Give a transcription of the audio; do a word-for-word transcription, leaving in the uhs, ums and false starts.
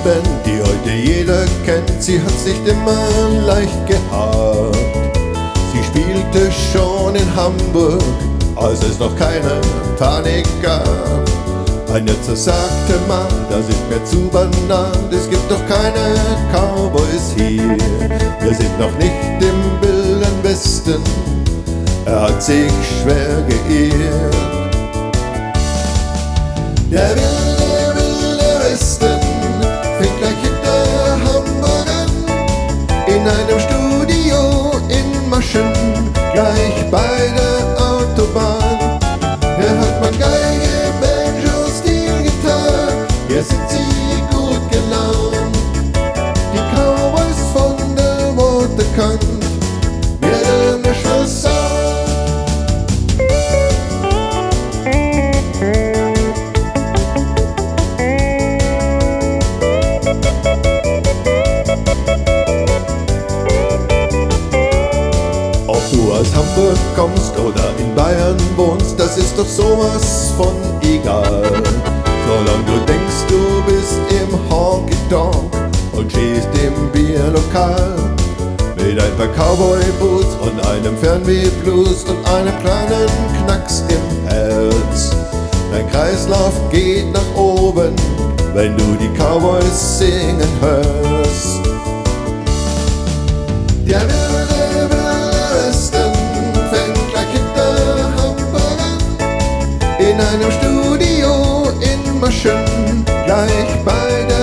Band, die heute jeder kennt, sie hat's nicht immer leicht gehabt. Sie spielte schon in Hamburg, als es noch keine Panik gab. Ein Nutzer sagte mal, das ist mir zu banal, es gibt doch keine Cowboys hier. Wir sind noch nicht im Wilden Westen, er hat sich schwer geirrt. Der wilde, wilde Westen fängt gleich hinter Hamburg an, in einem Studio in Maschen, gleich bei der Autobahn. Er hat man Geige, Banjo, Steel-Gitarre, jetzt sind sie gut gelaunt. Die Cowboys von der Waterkant werden der Schluss auf. Ob du aus Hamburg kommst oder in Bayern wohnst, das ist doch sowas von egal. Solange du denkst, du bist im Honky-Tonk und stehst im Bierlokal mit ein paar Cowboy-Boots und einem Fernweh-Blues und einem kleinen Knacks im Herz. Dein Kreislauf geht nach oben, wenn du die Cowboys singen hörst. Der wilde, wilde Westen fängt gleich hinter Hamburg an, in einem Studio in Maschen, gleich bei der